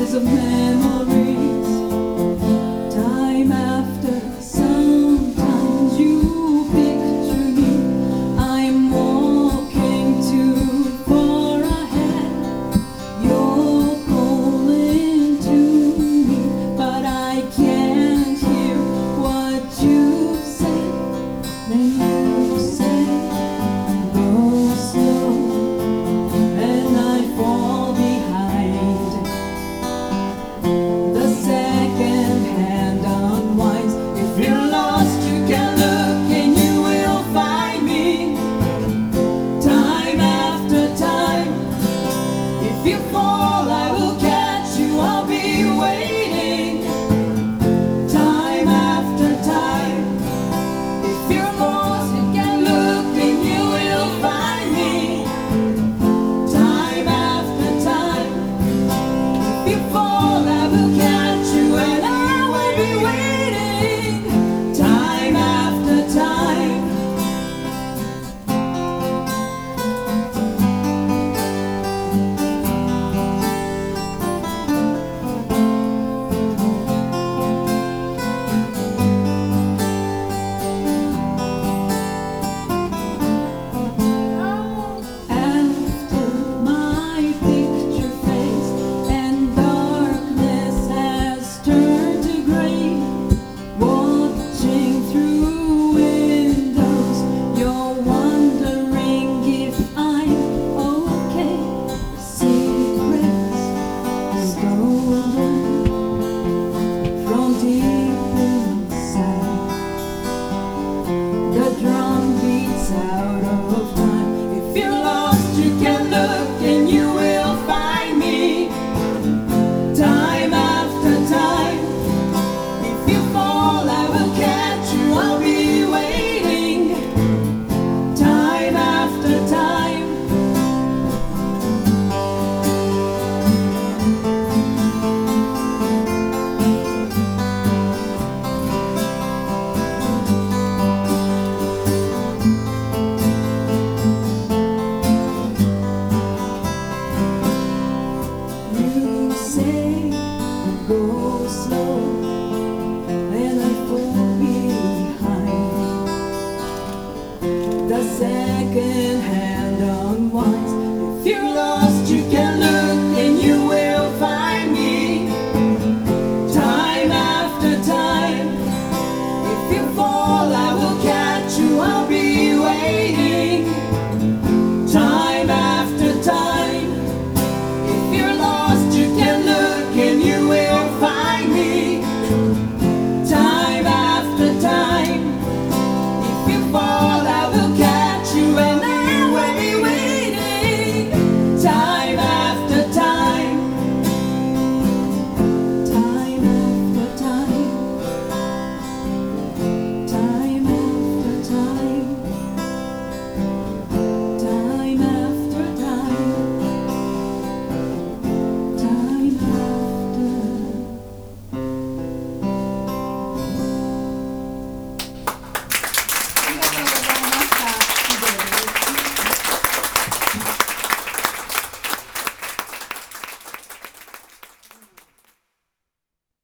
pieces of memories. Time after, sometimes you picture me. I'm walking too far ahead. You're calling to me, but I can't hear what you say. Then you say, go slow, and I fall behind. The second hand unwinds. If you're lost, you can look and you will find me. Time after time, if you fall